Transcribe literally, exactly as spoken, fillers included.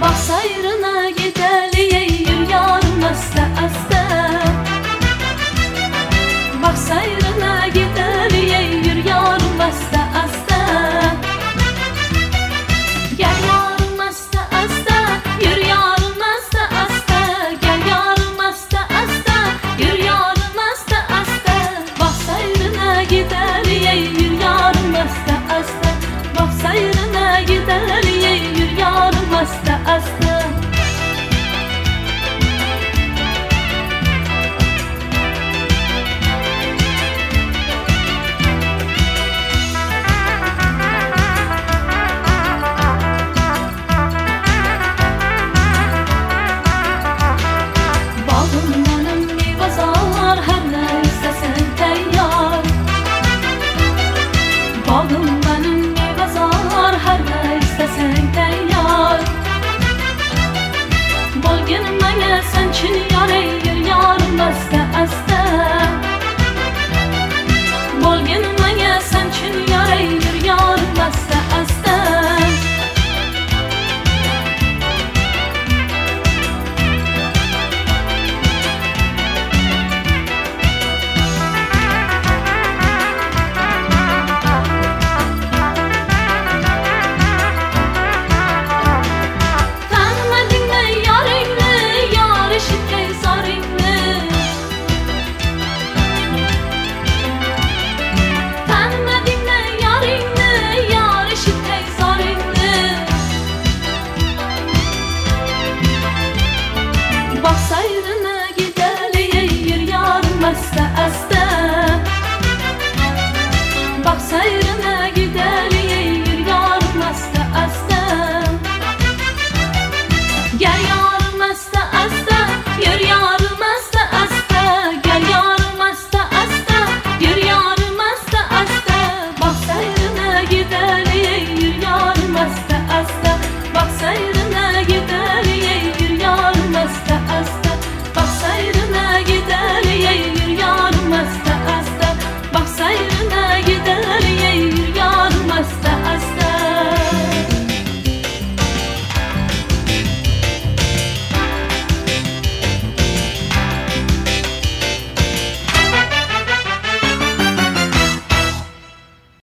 Bak sayrına gidelim yarım asta asta. Bak sayrına gidelim yarım asta asta. Gel yarım asta asta, yürü yarım asta asta. Gel yarım asta asta, yürü yarım asta asta. Bak sayrına gidelim yürü yarım asta asta. Bak sayrına gidelim yürü yarım asta asta. Bağım benim meyvazar, her ne istesen teyyar. Bol günüm bana sen çin yar eğir yarım asta asta. Bol günüm bana sen çin yar eğir yarım asta asta. Bak sayrına gidelim yarım asta asta. Bak sayrına gidelim yarım asta asta. Gel yarım asta asta, yürü yarım asta asta. Gel yarım asta asta, yürü yarım asta asta. Bak sayrına gidelim